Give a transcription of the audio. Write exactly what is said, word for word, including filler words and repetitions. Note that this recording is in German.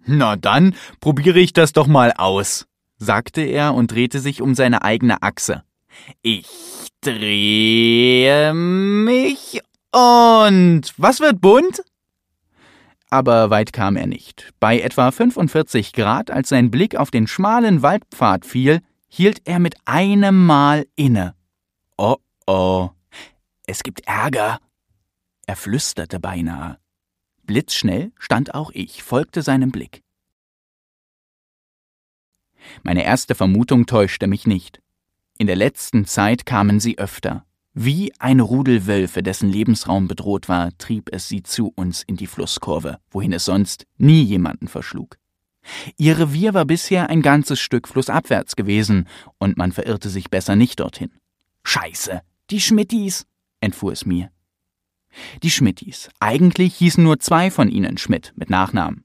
»Na dann probiere ich das doch mal aus«, sagte er und drehte sich um seine eigene Achse. »Ich drehe mich und was wird bunt?« Aber weit kam er nicht. Bei etwa fünfundvierzig Grad, als sein Blick auf den schmalen Waldpfad fiel, hielt er mit einem Mal inne. »Oh, oh, es gibt Ärger«, er flüsterte beinahe. Blitzschnell stand auch ich, folgte seinem Blick. Meine erste Vermutung täuschte mich nicht. In der letzten Zeit kamen sie öfter. Wie ein Rudel Wölfe, dessen Lebensraum bedroht war, trieb es sie zu uns in die Flusskurve, wohin es sonst nie jemanden verschlug. Ihr Revier war bisher ein ganzes Stück flussabwärts gewesen, und man verirrte sich besser nicht dorthin. »Scheiße, die Schmittis«, entfuhr es mir. Die Schmittis. Eigentlich hießen nur zwei von ihnen Schmidt mit Nachnamen.